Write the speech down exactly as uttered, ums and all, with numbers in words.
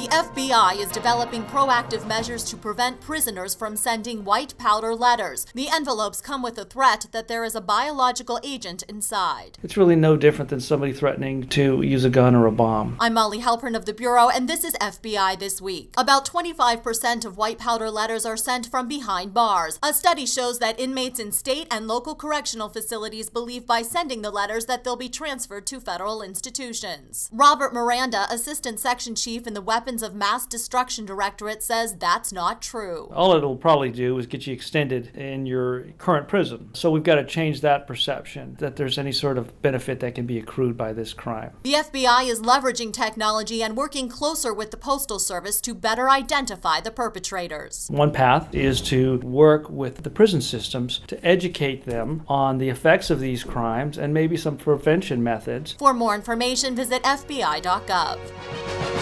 The F B I is developing proactive measures to prevent prisoners from sending white powder letters. The envelopes come with a threat that there is a biological agent inside. It's really no different than somebody threatening to use a gun or a bomb. I'm Molly Halpern of the Bureau, and this is F B I This Week. About twenty-five percent of white powder letters are sent from behind bars. A study shows that inmates in state and local correctional facilities believe by sending the letters that they'll be transferred to federal institutions. Robert Miranda, Assistant Section Chief in the Weapons of Mass Destruction Directorate, says that's not true. All it'll probably do is get you extended in your current prison. So we've got to change that perception that there's any sort of benefit that can be accrued by this crime. The F B I is leveraging technology and working closer with the Postal Service to better identify the perpetrators. One path is to work with the prison systems to educate them on the effects of these crimes and maybe some prevention methods. For more information, visit F B I dot gov.